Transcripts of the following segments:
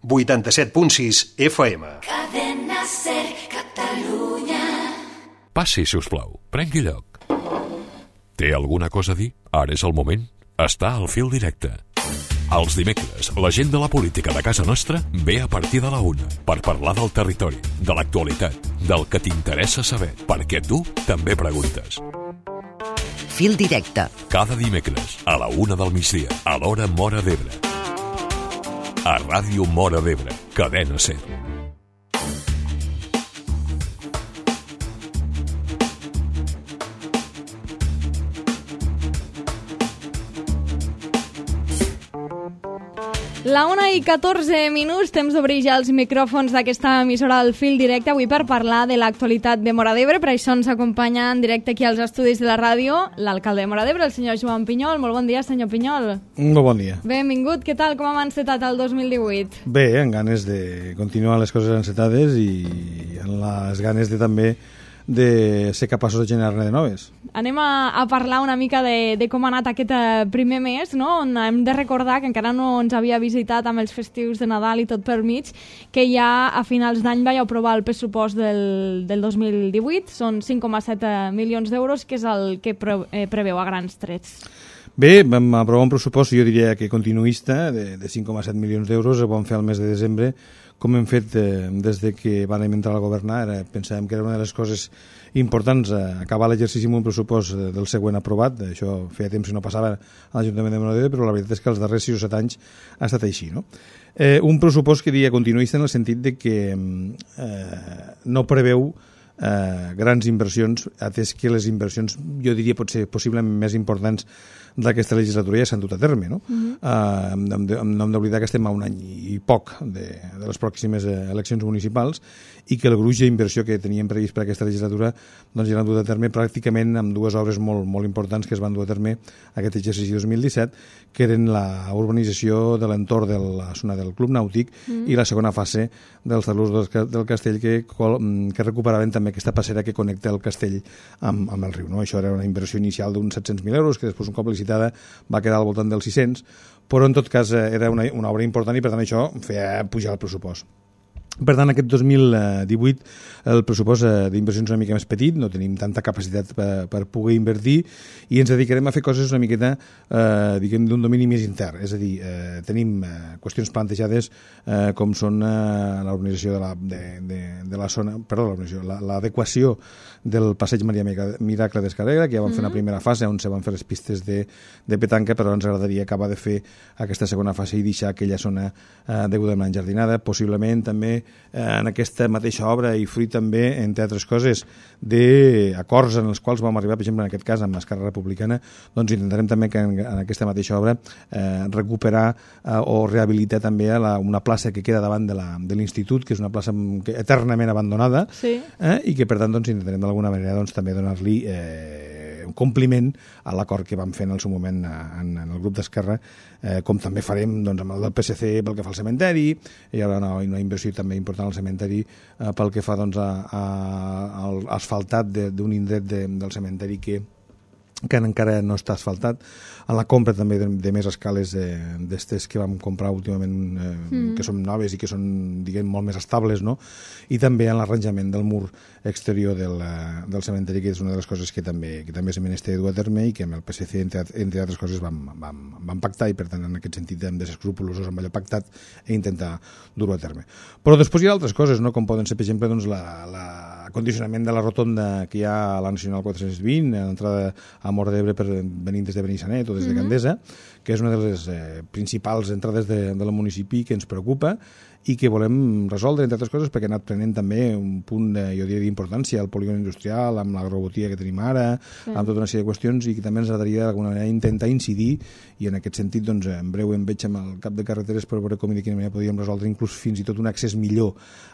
87.6 FM. Cadena Ser Catalunya. Passi, si us plau. Prengui lloc. Té alguna cosa a dir? Ara és el moment. Està al fil directe. Els dimecres, la gent de la política de casa nostra ve a partir de la 1 per parlar del territori, de l'actualitat, del que t'interessa saber, perquè tu també preguntes. Fil directe. Cada dimecres, a la 1 del migdia, a l'hora Móra d'Ebre. A Ràdio Móra d'Ebre, Cadena Ser. La 1:14, temps d'obrir ja els micròfons d'aquesta emissora del Fil Directe, avui per parlar de l'actualitat de Móra d'Ebre. Per això ens acompanya en directe aquí als estudis de la ràdio l'alcalde de Móra d'Ebre, el senyor Joan Pinyol. Molt bon dia, senyor Pinyol. Molt bon dia. Benvingut, què tal? Com hem encetat el 2018? Bé, amb ganes de continuar les coses encetades i amb les ganes de també de ser capaços de generar-ne de noves. Anem a parlar una mica de com ha anat aquest primer mes, no? On hem de recordar que encara no ens havia visitat amb els festius de Nadal i tot per mig, que ja a finals d'any vaig aprovar el pressupost del 2018, són 5,7 milions d'euros, que és el que preveu a grans trets. Bé, vam aprovar un pressupost, jo diria que continuista, de 5,7 milions d'euros, el vam fer al mes de desembre, com hem fet des de que vam entrar a governar. Pensàvem que era una de les coses importants acabar l'exercici amb un pressupost del següent aprovat. Això feia temps que no passava a l'Ajuntament de Móra d'Ebre, però la veritat és que els darrers 6 o 7 anys ha estat així, no? Un pressupost que diria continuista en el sentit de que no preveu grans inversions, atès que les inversions, jo diria, potser possiblement més importants d'aquesta legislatura ja s'han dut a terme, no? No hem d'oblidar que estem a un any i poc de les pròximes eleccions municipals i que el gruix d'inversió que teníem previst per aquesta legislatura doncs ja l'han dut a terme pràcticament amb dues obres molt, molt importants que es van dur a terme aquest exercici 2017, que eren la urbanització de l'entorn de la zona del Club Nàutic i la segona fase dels talús del castell que recuperaven també aquesta passera que connecta el castell amb el riu, no? Això era una inversió inicial d'uns 700.000 euros que després un cop licitada va quedar al voltant dels 600, però en tot cas era una obra important i per tant això feia pujar el pressupost. Per tant, aquest 2018 el pressupost d'inversions és una mica més petit, no tenim tanta capacitat per poder invertir i ens dedicarem a fer coses una miqueta diguem d'un domini més intern, és a dir, tenim qüestions plantejades com són l'organització de la zona, perdó, l'adequació del passeig Maria Miracle d'Escarrera, que ja vam fer una primera fase on se van fer les pistes de petanca, però ens agradaria acabar de fer aquesta segona fase i deixar aquella zona degudament enjardinada, possiblement també en aquesta mateixa obra i fruit també, entre altres coses, d'acords en els quals vam arribar, per exemple, en aquest cas amb Esquerra Republicana, doncs intentarem també que en aquesta mateixa obra recuperar o rehabilitar també una plaça que queda davant de l'institut, que és una plaça eternament abandonada, sí. I que per tant doncs, intentarem d'alguna manera doncs, també donar-li un compliment a l'acord que vam fer en el seu moment en el grup d'Esquerra, com també farem doncs, amb el del PSC pel que fa al cementeri. Hi haurà una inversió també important al cementeri pel que fa doncs, a l'asfaltat d'un indret del cementeri que encara no està asfaltat, a la compra també de més escales d'estes que vam comprar últimament, que són noves i que són, diguem, molt més estables, no? I també en l'arranjament del mur exterior del cementeri, que és una de les coses que també és menester dur a terme i que amb el PSC, entre altres coses, vam pactar i, per tant, en aquest sentit hem de ser escrupulosos amb allò pactat i intentar dur-ho a terme. Però després hi ha altres coses, no? Com poden ser, per exemple, doncs, l'acondicionament de la rotonda que hi ha a la Nacional 420, a l'entrada a Móra d'Ebre venint des de Benissanet o des de Gandesa, que és una de les principals entrades del municipi que ens preocupa i que volem resoldre, entre altres coses, perquè ha anat prenent també un punt, jo diria, d'importància al polígon industrial, amb l'agrobotia que tenim ara, amb tota una sèrie de qüestions, i que també ens agradaria d'alguna manera intentar incidir, i en aquest sentit, doncs, en breu em veig amb el cap de carreteres per veure com i de quina manera podríem resoldre inclús fins i tot un accés millor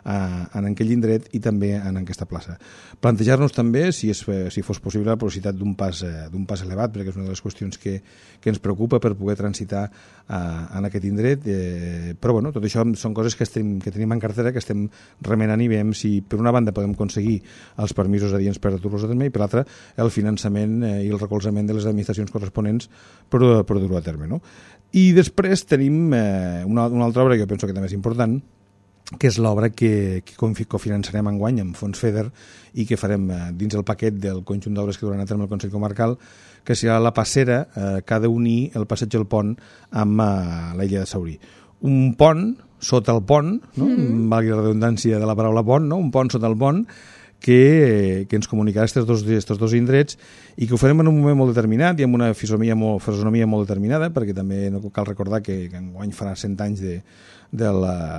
en aquell indret i també en aquesta plaça. Plantejar-nos també, si fos possible, la possibilitat d'un pas elevat, perquè és una de les qüestions que ens preocupa per poder transitar en aquest indret, però bueno, tot això són coses que tenim en cartera, que estem remenant i veiem si per una banda podem aconseguir els permisos adients per dur-los a terme i per l'altra el finançament i el recolzament de les administracions corresponents per dur-ho a terme, no? I després tenim una altra obra que jo penso que també és important, que és l'obra que cofinançarem enguany amb fons FEDER i que farem dins el paquet del conjunt d'obres que duran a terme el Consell Comarcal, que serà la passera que ha d'unir el passeig del Pont amb la illa de Saurí. Un pont sota el pont, no? Valgui la redundància de la paraula pont, no? Un pont sota el pont que ens comunicarà estos dos indrets i que ho farem en un moment molt determinat i amb una fisonomia molt determinada, perquè també no cal recordar que enguany farà 100 anys de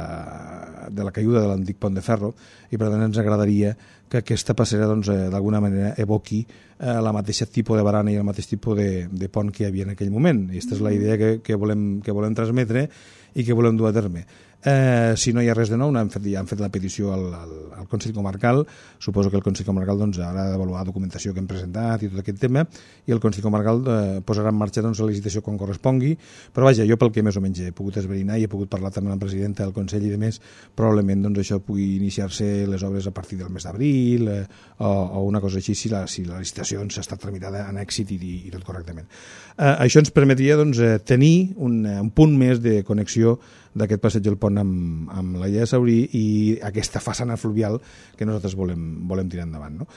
la caiguda de l'antic pont de ferro i per tant ens agradaria que aquesta passera d'alguna manera evoqui la mateixa tipus de barana i el mateix tipus de pont que hi havia en aquell moment. I aquesta és la idea que volem transmetre i que volem dur a terme. Si no hi ha res de nou, ja han fet la petició al Consell Comarcal. Suposo que el Consell Comarcal haurà d'avaluar la documentació que hem presentat i tot aquest tema, i el Consell Comarcal posarà en marxa la licitació quan correspongui. Però vaja, jo pel que més o menys he pogut esbrinar i he pogut parlar també amb la presidenta del Consell i de més, probablement això pugui iniciar-se les obres a partir del mes d'abril o una cosa així, si la licitació ha estat tramitada en èxit i tot correctament. Això ens permetria tenir un punt més de connexió d'aquest passeig del pont amb la illa de Saurí i aquesta façana fluvial que nosaltres volem tirar endavant, no?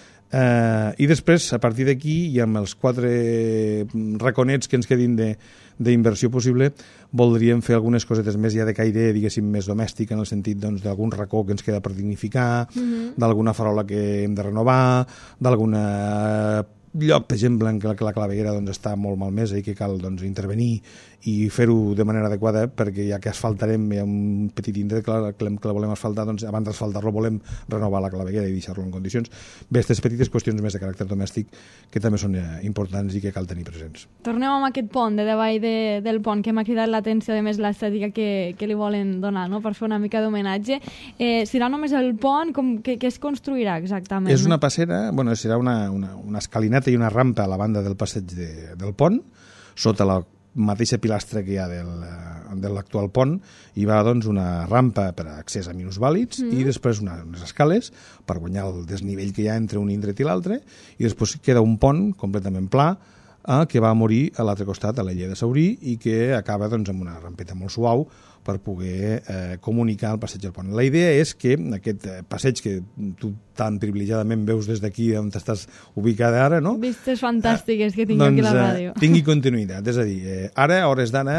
I després, a partir d'aquí, i amb els 4 raconets que ens quedin d'inversió possible, voldríem fer algunes cosetes més ja de caire, diguéssim, més domèstic, en el sentit d'algun racó que ens queda per dignificar, d'alguna farola que hem de renovar, d'alguna lloc, per exemple, en què la claveguera està molt malmesa i que cal intervenir i fer-ho de manera adequada, perquè ja que asfaltarem, hi ha un petit indret que la volem asfaltar, abans d'asfaltar-lo volem renovar la claveguera i deixar-lo en condicions. Bé, aquestes petites qüestions més de caràcter domèstic que també són importants i que cal tenir presents. Tornem amb aquest pont de davall del pont, que m'ha cridat l'atenció, de més l'estètica que li volen donar, no? Per fer una mica d'homenatge. Serà només el pont? Què es construirà exactament? És una passera, serà una escalinata i una rampa a la banda del passeig del pont, sota la mateixa pilastra que hi ha de l'actual pont, hi va una rampa per a accés a minusvàlids i després unes escales per guanyar el desnivell que hi ha entre un indret i l'altre, i després queda un pont completament pla que va morir a l'altre costat, a la illa de Saurí, i que acaba amb una rampeta molt suau per poder comunicar el passeig del pont. La idea és que aquest passeig que tu tan privilegiadament veus des d'aquí on estàs ubicada ara, no? Vistes fantàstiques que tinc aquí a la ràdio. Tingui continuïtat. És a dir, ara, a hores d'ara,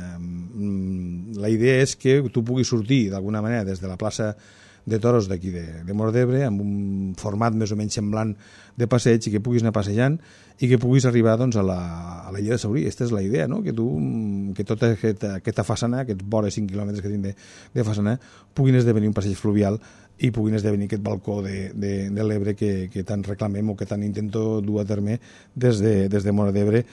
la idea és que tu puguis sortir d'alguna manera des de la plaça de Toros d'aquí de Móra d'Ebre, amb un format més o menys semblant de passeig, i que puguis anar passejant i que puguis arribar a la illa de Saurí. Aquesta és la idea, no? Que tota aquesta façana, aquests vores 5 quilòmetres que tinc de façana, puguin esdevenir un passeig fluvial i puguin esdevenir aquest balcó de l'Ebre que tant reclamem o que tant intento dur a terme des de Móra d'Ebre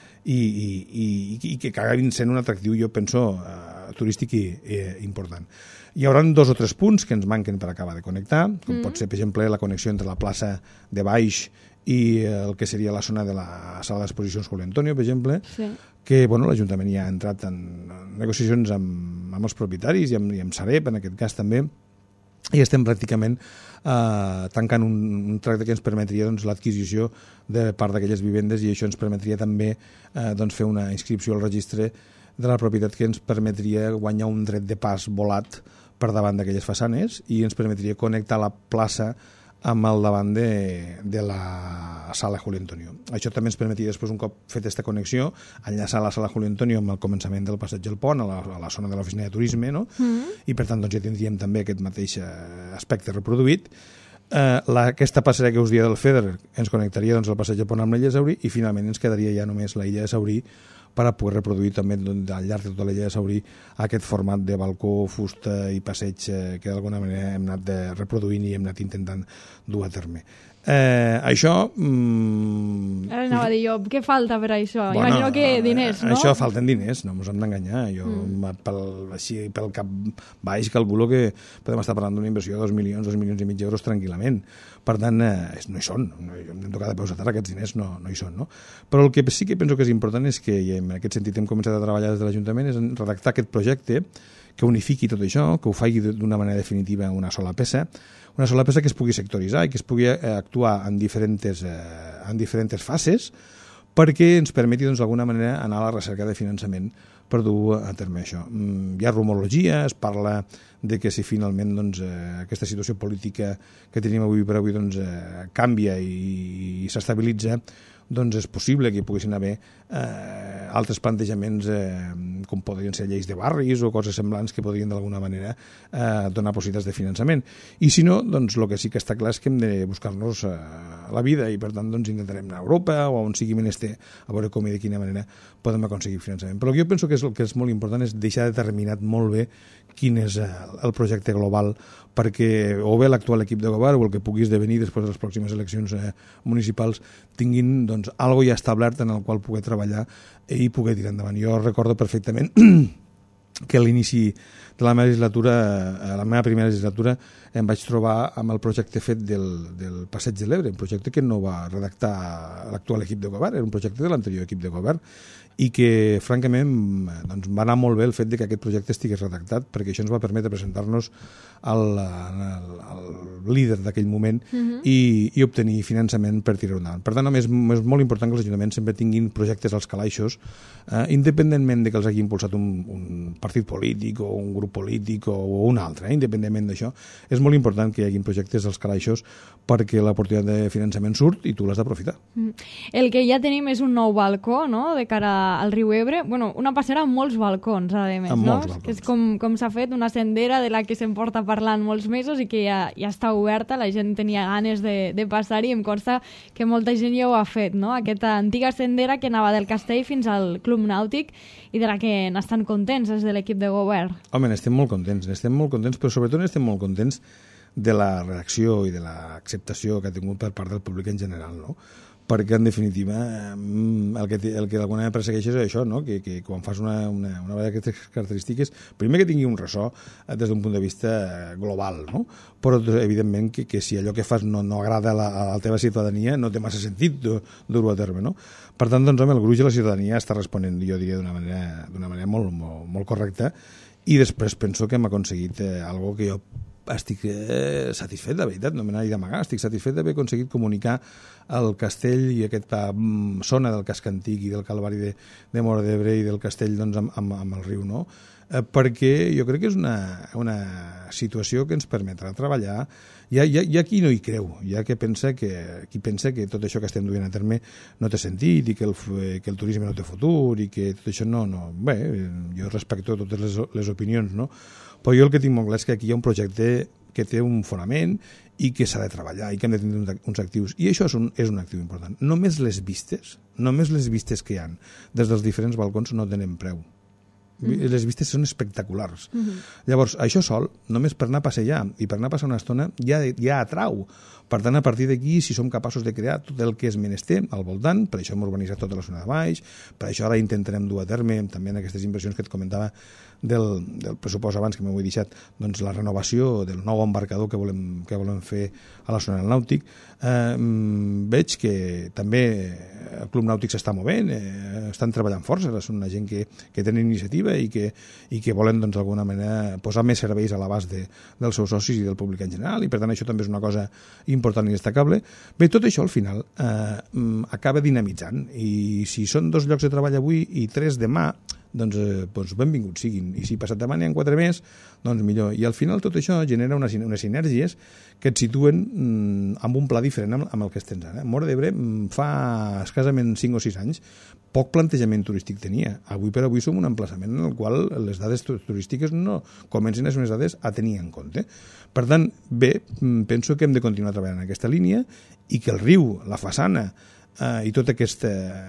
i que acabin sent un atractiu, jo penso, turístic i important. Hi haurà 2 o 3 punts que ens manquen per acabar de connectar, com pot ser, per exemple, la connexió entre la plaça de Baix i el que seria la zona de la sala d'exposicions Julio Antonio, per exemple, que l'Ajuntament ja ha entrat en negociacions amb els propietaris i amb Sareb, en aquest cas també, i estem pràcticament tancant un tracte que ens permetria l'adquisició de part d'aquelles vivendes, i això ens permetria també fer una inscripció al registre de la propietat que ens permetria guanyar un dret de pas volat per davant d'aquelles façanes i ens permetria connectar la plaça amb el davant de la sala Julio Antonio. Això també ens permetria, després, un cop fet aquesta connexió, enllaçar la sala Julio Antonio amb el començament del passeig del pont, a la zona de l'oficina de turisme, no? I per tant ja tindríem també aquest mateix aspecte reproduït. Aquesta passera que us dia del FEDER ens connectaria al passeig del pont amb la illa de Saurí, i finalment ens quedaria ja només la illa de Saurí per a poder reproduir també al llarg de tota la illa de Saurí aquest format de balcó, fusta i passeig que d'alguna manera hem anat reproduint i hem anat intentant dur a terme. Això... Ara anava a dir jo, què falta per això? Imagino que diners, no? Això falten diners, no ens hem d'enganyar. Jo, pel cap baix, calculo que podem estar parlant d'una inversió de 2 milions i mig d'euros tranquil·lament. Per tant, no hi són. Hem de tocar de peus a terra, aquests diners no hi són, no? Però el que sí que penso que és important és que en aquest sentit hem començat a treballar des de l'Ajuntament és en redactar aquest projecte que unifiqui tot això, que ho faci d'una manera definitiva en una sola peça que es pugui sectoritzar i que es pugui actuar en diferents fases perquè ens permeti d'alguna manera anar a la recerca de finançament per dur a terme això. Hi ha rumorologia, es parla de que si finalment aquesta situació política que tenim avui per avui canvia i s'estabilitza, és possible que hi poguessin haver altres plantejaments com podrien ser lleis de barris o coses semblants que podrien d'alguna manera donar possibilitats de finançament. I si no, el que sí que està clar és que hem de buscar-nos la vida i per tant intentarem anar a Europa o on sigui menester a veure com i de quina manera podem aconseguir finançament. Però el que jo penso que el que és molt important és deixar determinat molt bé quin és el projecte global perquè o bé l'actual equip de govern o el que pugui esdevenir després de les pròximes eleccions municipals tinguin algo ja establert en el qual poder treballar i poder tirar endavant. Jo recordo perfectament que a l'inici de la meva legislatura, a la meva primera legislatura, em vaig trobar amb el projecte fet del Passeig de l'Ebre, un projecte que no va redactar l'actual equip de govern, era un projecte de l'anterior equip de govern i que, francament, va anar molt bé el fet de que aquest projecte estigués redactat perquè això ens va permetre presentar-nos al líder d'aquell moment i obtenir finançament per tirar-ho endavant. Per tant, és molt important que els ajuntaments sempre tinguin projectes als calaixos, independentment de que els hagi impulsat un partit polític o un grup polític o un altre, independentment d'això. És molt important que hi hagi projectes als calaixos perquè l'oportunitat de finançament surt i tu l'has d'aprofitar. El que ja tenim és un nou balcó, no?, de cara al riu Ebre. Bueno, una passera amb molts balcons, a més, no? Que és com s'ha fet una sendera de la que se'n porta parlant molts mesos i que ja està oberta, la gent tenia ganes de passar-hi i em consta que molta gent ja ho ha fet, no? Aquesta antiga sendera que anava del castell fins al Club Nàutic i de la que n'estan contents des de l'equip de govern. Home, n'estem molt contents, però sobretot n'estem molt contents de la reacció i de l'acceptació que ha tingut per part del públic en general, no? Perquè, en definitiva, el que d'alguna manera persegueix és això, no? Que quan fas una obra d'aquestes característiques, primer que tingui un ressò des d'un punt de vista global, no? Però, evidentment, que si allò que fas no agrada a la teva ciutadania, no té massa sentit dur-ho a terme, no? Per tant, home, el gruix de la ciutadania està responent, jo diria, d'una manera molt, molt, molt correcta i després penso que hem aconseguit algo que jo estic satisfet, de veritat, no me n'he d'amagar, estic satisfet d'haver aconseguit comunicar el castell i aquesta zona del casc antic i del Calvari de Móra d'Ebre i del castell amb el riu, no? Perquè jo crec que és una situació que ens permetrà treballar. Hi ha qui no hi creu, hi ha qui pensa que tot això que estem duent a terme no té sentit i que el turisme no té futur i que tot això no. Bé, jo respecto totes les opinions, no? Però jo el que tinc molt clar és que aquí hi ha un projecte que té un fonament i que s'ha de treballar i que hem de tenir uns actius. I això és un actiu important. Només les vistes que hi ha des dels diferents balcons no tenen preu. Les vistes són espectaculars. Llavors, això sol, només per anar a passejar i per anar a passar una estona, ja atrau. Per tant, a partir d'aquí, si som capaços de crear tot el que és menester al voltant, per això hem urbanitzat tota la zona de baix, per això ara intentarem dur a terme també en aquestes inversions que et comentava del pressupost abans que m'ho he deixat, doncs la renovació del nou embarcador que volem fer a la zona del Nàutic. Veig que també el Club Nàutic s'està movent, estan treballant força, són una gent que tenen iniciativa i que volen d'alguna manera posar més serveis a l'abast dels seus socis i del públic en general, i per tant això també és una cosa important i destacable. Bé, tot això al final acaba dinamitzant, i si són 2 llocs de treball avui i 3 demà, doncs benvinguts siguin, i si passat demà n'hi ha 4 més, doncs millor. I al final tot això genera unes sinergies que et situen amb un pla diferent amb el que estem ara. Móra d'Ebre fa escassament 5 o 6 anys poc plantejament turístic tenia. Avui per avui som un emplaçament en el qual les dades turístiques no comencen a ser unes dades a tenir en compte. Per tant, bé, penso que hem de continuar treballant en aquesta línia i que el riu, la façana i tot aquest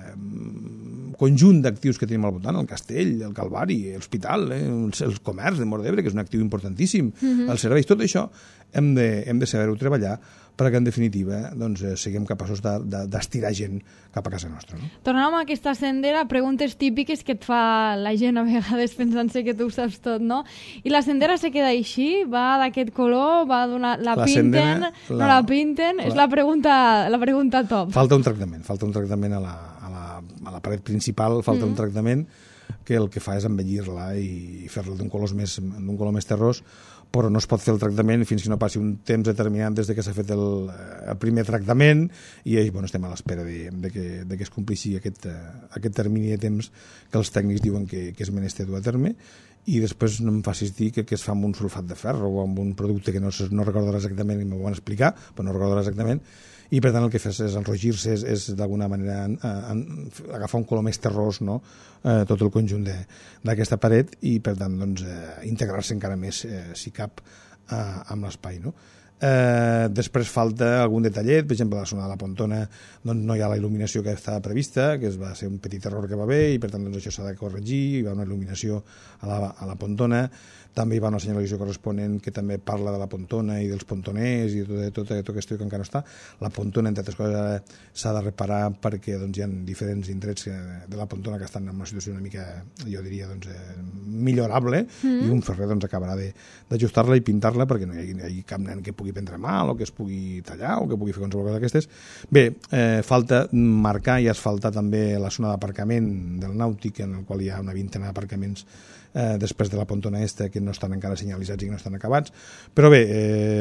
conjunt d'actius que tenim al voltant, el castell, el Calvari, l'hospital, el comerç de Móra d'Ebre, que és un actiu importantíssim, els serveis, tot això hem de saber-ho treballar perquè, en definitiva, siguem capaços d'estirar gent cap a casa nostra. No? Tornant a aquesta sendera, preguntes típiques que et fa la gent a vegades pensant-se que tu ho saps tot, no? I la sendera se queda així? Va d'aquest color? Va donar... La pinten? No la pinten? És la pregunta top. Falta un tractament a la a la paret principal falta un tractament que el que fa és embellir-la i fer-la d'un color més terrós, però no es pot fer el tractament fins que no passi un temps determinat des de que s'ha fet el primer tractament i estem a l'espera de que es compleixi aquest termini de temps que els tècnics diuen que és menester dur a terme, i després no em facis dir que es fa amb un sulfat de ferro o amb un producte que no recordo exactament i m'ho van explicar, però no recordo exactament, i per tant el que fes és enrogir-se, és d'alguna manera agafar un color més terrós, no? Tot el conjunt d'aquesta paret, i per tant doncs, integrar-se encara més, si cap, amb l'espai, no? Després falta algun detallet, per exemple a la zona de la Pontona doncs no hi ha la il·luminació que estava prevista, que va ser un petit error que va haver i per tant doncs, això s'ha de corregir, hi va una il·luminació a la Pontona, també hi va una senyalització corresponent que també parla de la Pontona i dels pontoners i tot aquest que encara no està. La Pontona, entre altres coses, s'ha de reparar perquè doncs, hi ha diferents indrets de la Pontona que estan en una situació una mica, jo diria, doncs, millorable, i un ferrer doncs, acabarà d'ajustar-la i pintar-la perquè no hi hagi cap nen que pugui prendre mal o que es pugui tallar o que pugui fer qualsevol cosa d'aquestes. Bé, falta marcar i asfaltar també la zona d'aparcament del Nàutic, en el qual hi ha una vintena d'aparcaments després de la Pontona Est que no estan encara senyalitzats i que no estan acabats, però bé,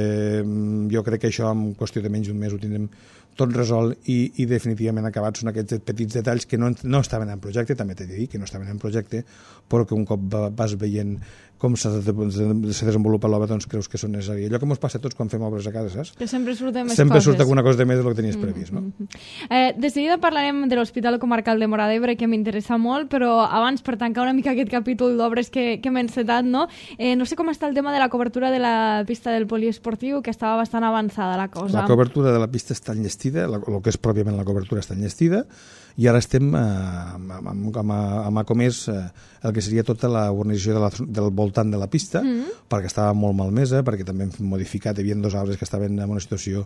jo crec que això en qüestió de menys d'un mes ho tindrem tot resolt i definitivament acabats. Són aquests petits detalls que no estaven en projecte, també t'he de dir que no estaven en projecte, però que un cop vas veient com s'ha desenvolupat l'obra, doncs creus que són necessaris. Allò que ens passa a tots quan fem obres a casa, saps? Que sempre surten més sempre coses. Surt alguna cosa de més del que tenies previst, no? De seguida parlarem de l'Hospital Comarcal de Móra d'Ebre, que m'interessa molt, però abans, per tancar una mica aquest capítol d'obres que m'he encetat, no? No sé com està el tema de la cobertura de la pista del poliesportiu, que estava bastant avançada la cosa. La cobertura de la pista està enllestida, el que és pròpiament la cobertura està enllestida, i ara estem amb Acomés el que seria tota la urbanització del voltant de la pista, perquè estava molt malmesa, perquè també hem modificat, hi havia 2 arbres que estaven en una situació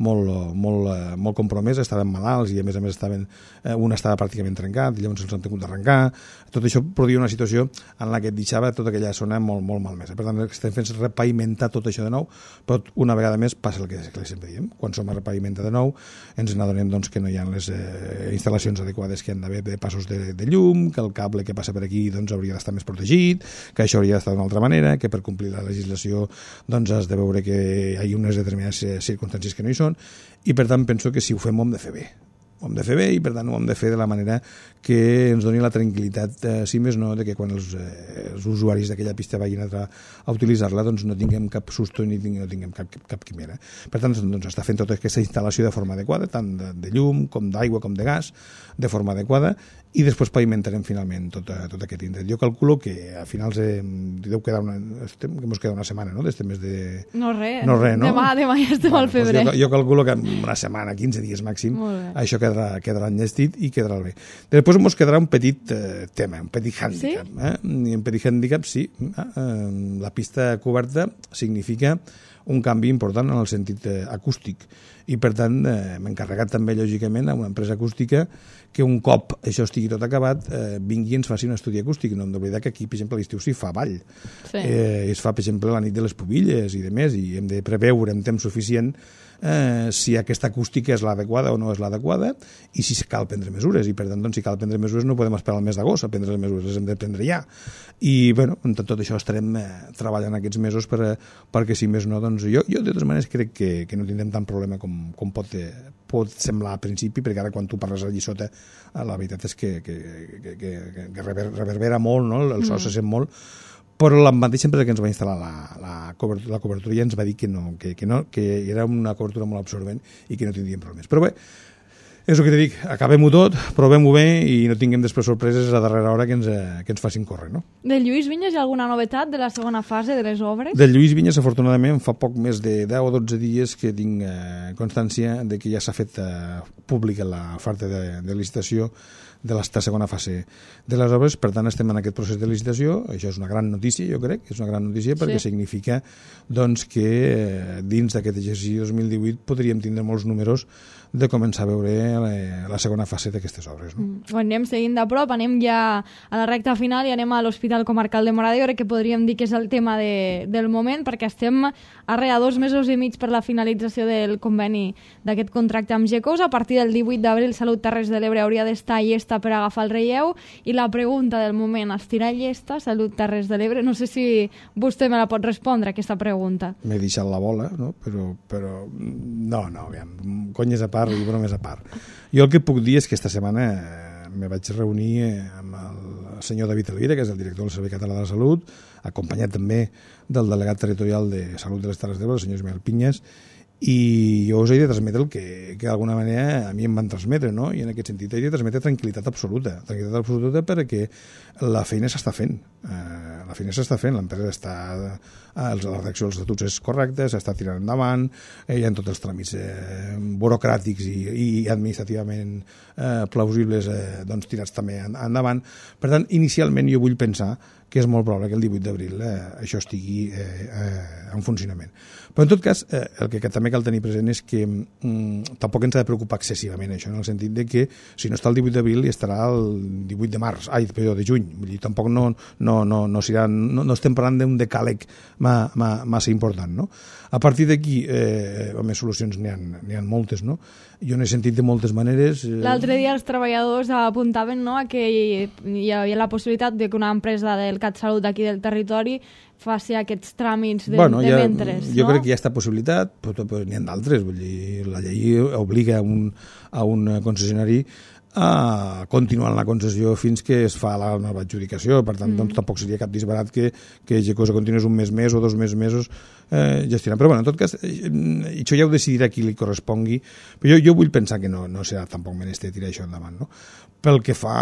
molt compromesa, estaven malalts i a més un estava pràcticament trencat i llavors els han tingut d'arrencar. Tot això produïa una situació en la que et deixava tota aquella zona molt malmesa. Per tant, estem fent repavimentar tot això de nou, però una vegada més passa el que sempre diem. Quan som a repavimentar de nou ens n'adonem doncs, que no hi ha les instal·lacions adequades, que han d'haver de passos de llum, que el cable que passa per aquí doncs, hauria d'estar més protegit, que això hauria d'estar d'una altra manera, que per complir la legislació doncs, has de veure que hi ha unes determinades circumstàncies que no hi són, i per tant penso que si ho fem ho hem de fer bé. Ho hem de fer bé i per tant ho hem de fer de la manera que ens doni la tranquil·litat, si més no, de que quan els usuaris d'aquella pista vagin a utilitzar-la doncs no tinguem cap susto ni no tinguem cap quimera. Per tant, doncs, està fent tota aquesta instal·lació de forma adequada, tant de llum com d'aigua com de gas, de forma adequada, i després pavimentarem finalment tot aquest indret. Jo calculo que a finals deu quedar una setmana, no?, d'este mes de... No res, no? Demà ja estem al febrer. Doncs jo calculo que una setmana, 15 dies màxim, això quedarà enllestit i quedarà bé. Després ens quedarà un petit tema, un petit hàndicap. Sí? Un petit hàndicap, sí. La pista coberta significa un canvi important en el sentit acústic i per tant hem encarregat també lògicament a una empresa acústica que un cop això estigui tot acabat vingui i ens faci un estudi acústic. No hem d'oblidar que aquí, per exemple, a l'estiu s'hi fa ball. Sí. Es fa, per exemple, la nit de les pubilles i de més, i hem de preveure en temps suficient si aquesta acústica és l'adequada o no és l'adequada i si cal prendre mesures, i per tant doncs, si cal prendre mesures no podem esperar al mes d'agost a prendre les mesures, les hem de prendre ja, i bueno, tot això estarem treballant aquests mesos perquè si més no, doncs jo de totes maneres crec que no tindrem tant problema com pot semblar al principi, perquè ara quan tu parles allí sota la veritat és que reverbera molt, no? El so se sent molt, però la mateixa empresa que ens va instal·lar la cobertura ja ens va dir que era una cobertura molt absorbent i que no tindríem problemes. Però bé, és el que t'he dit, acabem-ho tot, provem-ho bé i no tinguem després sorpreses a darrera hora que ens facin córrer, no? Del Lluís Vinyes hi ha alguna novetat de la segona fase de les obres? Del Lluís Vinyes, afortunadament, fa poc més de 10 o 12 dies que tinc constància de que ja s'ha fet pública l'oferta de licitació de la segona fase de les obres. Per tant, estem en aquest procés de licitació. Això és una gran notícia, jo crec, és una gran notícia perquè significa doncs, que dins d'aquest exercici 2018 podríem tindre molts números de començar a veure venia la segona fase d'aquestes obres. No? Ho anem seguint de prop, anem ja a la recta final i anem a l'Hospital Comarcal de Móra d'Ebre, que podríem dir que és el tema del moment, perquè estem a 2 mesos i mig per la finalització del conveni d'aquest contracte amb Gecosa. A partir del 18 d'abril, Salut Terres de l'Ebre hauria d'estar llesta per agafar el relleu, i la pregunta del moment, estirà llesta Salut Terres de l'Ebre? No sé si vostè me la pot respondre, aquesta pregunta. M'he deixat la bola, no? Però no, aviam, conyes a part i bromes a part. Jo el que puc dir és que esta setmana me vaig reunir amb el senyor David Elvira, que és el director del Servei Català de la Salut, acompanyat també del delegat territorial de Salut de les Terres d'Ebre, el senyor Ismael Pinyes, i jo us he de transmetre el que d'alguna manera a mi em van transmetre, no? I en aquest sentit he de transmetre tranquil·litat absoluta perquè la feina s'està fent. L'empresa està... La redacció dels estatuts és correcta, s'està tirant endavant, hi ha tots els tràmits burocràtics i administrativament plausibles doncs, tirats també endavant. Per tant, inicialment jo vull pensar que és molt probable que el 18 d'abril això estigui en funcionament. Però en tot cas, el que també cal tenir present és que tampoc ens ha de preocupar excessivament això, en el sentit de que si no està el 18 d'abril hi estarà el 18 de març, de juny. Vull dir, tampoc no estem parlant d'un decàleg massa important, no? A partir d'aquí, més solucions n'hi ha moltes, no? Jo n'he sentit de moltes maneres. L'altre dia els treballadors apuntaven, no, a que hi havia la possibilitat de que una empresa del CatSalut d'aquí del territori faci aquests tràmits de mentres, no? Jo crec que hi ha aquesta possibilitat, però n'hi ha d'altres. Vull dir, la llei obliga a un concessionari a continuar la concessió fins que es fa la nova adjudicació. Per tant, doncs, tampoc seria cap disbarat que Gecosa continués un mes més o 2 mesos gestionant. Però, bueno, en tot cas, això ja ho decidirà qui li correspongui. Però jo vull pensar que no serà tampoc menester tirar això endavant, no? Pel que fa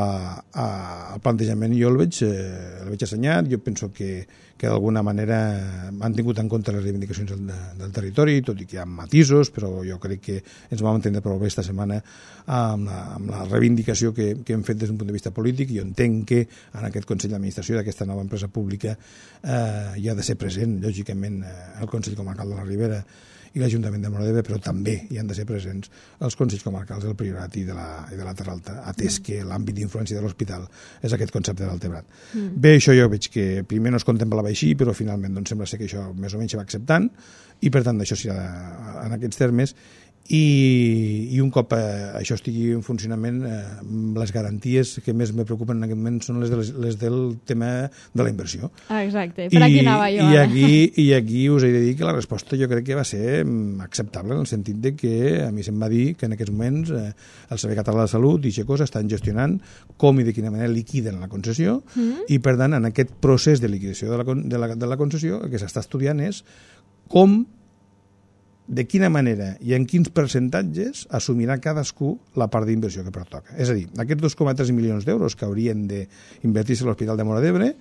al plantejament, jo el veig assenyat. Jo penso que d'alguna manera han tingut en compte les reivindicacions del territori, tot i que hi ha matisos, però jo crec que ens vam entendre prou bé esta setmana amb la reivindicació que hem fet des d'un punt de vista polític. Jo entenc que en aquest Consell d'Administració d'aquesta nova empresa pública hi ha de ser present, lògicament, el Consell Comarcal de la Ribera i l'Ajuntament de Móra d'Ebre, però també hi han de ser presents els Consells Comarcals del Priorat i de la Terra Alta, atès que l'àmbit d'influència de l'hospital és aquest concepte de l'Altebrad. Bé, això jo veig que primer no es contemplava així, però finalment doncs, sembla ser que això més o menys va acceptant, i per tant això serà en aquests termes. I un cop això estigui en funcionament, les garanties que més me preocupen en aquest moment són les del tema de la inversió. Exacte, per aquí anava jo. I aquí us he de dir que la resposta jo crec que va ser acceptable, en el sentit de que a mi se'm va dir que en aquests moments el Servei Català de Salut i Gecosa estan gestionant com i de quina manera liquiden la concessió, i per tant en aquest procés de liquidació de la concessió el que s'està estudiant és com, de quina manera i en quins percentatges assumirà cadascú la part d'inversió que pertoca. És a dir, aquests 2,3 milions d'euros que haurien d'invertir-se a l'Hospital de Móra d'Ebre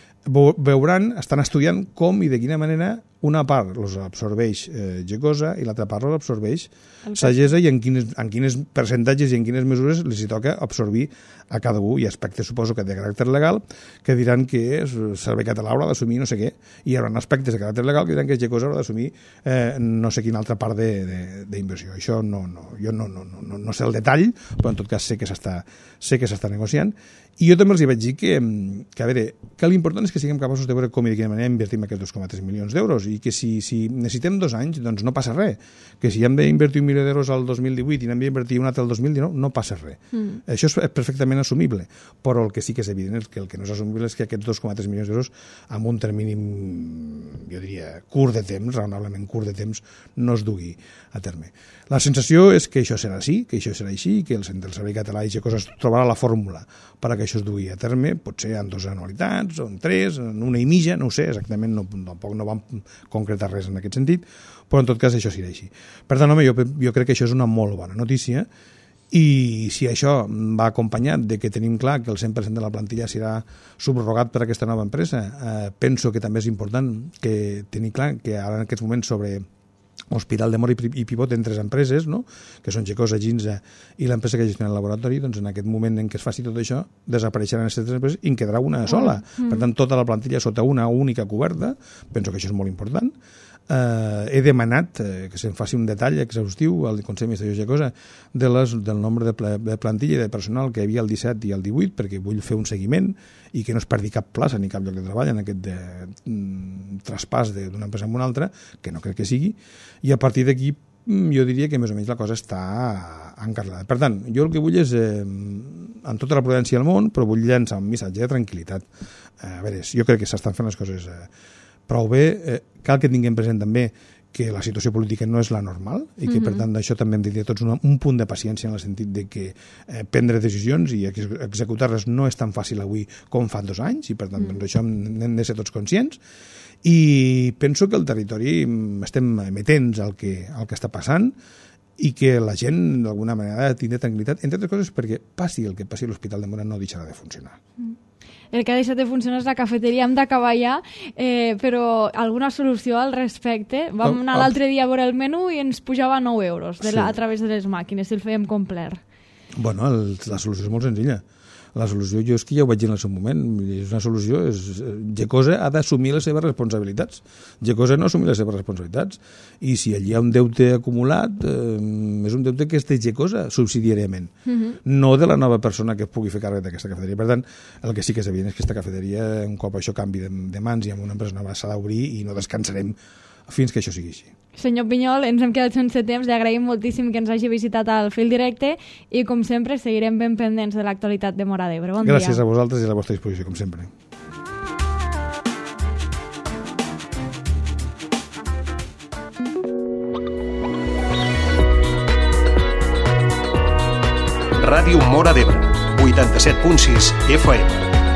estan estudiant com i de quina manera una part els absorbeix Gecosa i l'altra part els absorbeix Sagessa, i en quines percentatges i en quines mesures els toca absorbir a cada un. Hi ha aspectes, suposo, que de caràcter legal que diran que el Servei Català haurà d'assumir no sé què, i hi haurà aspectes de caràcter legal que diran que Gecosa haurà d'assumir no sé quina altra part d'inversió. Això jo no sé el detall, però en tot cas sé que s'està negociant. I jo també els vaig dir que a veure, que l'important és que siguem capaços de veure com i de quina manera invertim aquests 2,3 milions d'euros, i que si necessitem 2 anys, doncs no passa res. Que si hem d'invertir 1 milió d'euros al 2018 i n'hem d'invertir un altre al 2019, no passa res. Això és perfectament assumible, però el que sí que és evident és que el que no és assumible és que aquests 2,3 milions d'euros amb un termini, jo diria, curt de temps, raonablement curt de temps, no es dugui a terme. La sensació és que això serà així, i que el Servei Català i Gecosa es trobarà la fórmula perquè això es dugui a terme, potser en 2 anualitats, o en 3, en 1 i mitja, no ho sé, exactament, tampoc no vam concretar res en aquest sentit, però en tot cas això serà així. Per tant, home, jo crec que això és una molt bona notícia, i si això va acompanyat de que tenim clar que el 100% de la plantilla serà subrogat per aquesta nova empresa, penso que també és important que tenir clar que ara en aquests moments sobre Hospital de Móra i Pivot en 3 empreses, no? Que són Gecosa, Ginza i l'empresa que gestiona el laboratori, doncs en aquest moment en què es faci tot això desapareixeran aquestes 3 empreses i en quedarà una sola. Per tant, tota la plantilla sota una única coberta, penso que això és molt important. he demanat que se'n faci un detall exhaustiu al Consell d'Administració Gecosa del nombre de plantilla i de personal que hi havia el 17 i el 18, perquè vull fer un seguiment i que no es perdi cap plaça ni cap lloc de treball en aquest traspàs d'una empresa amb una altra, que no crec que sigui, i a partir d'aquí jo diria que més o menys la cosa està encarrilada. Per tant, jo el que vull és, amb tota la prudència del món, però vull llançar un missatge de tranquil·litat. A veure, jo crec que s'estan fent les coses prou bé. Cal que tinguem present també que la situació política no és la normal i que, per tant, d'això també hem de dir tots un punt de paciència en el sentit de que prendre decisions i executar-les no és tan fàcil avui com fa 2 anys i, per tant, d'això hem de ser tots conscients. I penso que al territori estem emetents al que està passant i que la gent, d'alguna manera, ha de tindre tranquil·litat, entre altres coses perquè passi el que passi, l'Hospital de Móra no deixarà de funcionar. El que ha deixat de funcionar és la cafeteria, hem d'acabar ja, però alguna solució al respecte? Vam anar l'altre dia a veure el menú i ens pujava 9 euros a través de les màquines, si el fèiem complet. Bueno, la solució és molt senzilla. La solució, jo és que ja ho vaig dir en el seu moment, és una solució, Gecosa ha d'assumir les seves responsabilitats. Gecosa no assumir les seves responsabilitats. I si allí hi ha un deute acumulat, és un deute que és de Gecosa subsidiàriament, no de la nova persona que pugui fer càrrec d'aquesta cafeteria. Per tant, el que sí que és evident és que aquesta cafeteria, un cop això canvi de mans i amb una empresa nova, s'ha d'obrir i no descansarem fins que això sigui així. Senyor Pinyol, ens hem quedat sense temps, li agraïm moltíssim que ens hagi visitat al Fil Directe i, com sempre, seguirem ben pendents de l'actualitat de Móra d'Ebre. Bon dia. Gràcies a vosaltres i a la vostra disposició, com sempre. Ràdio Móra d'Ebre, 87.6 FM.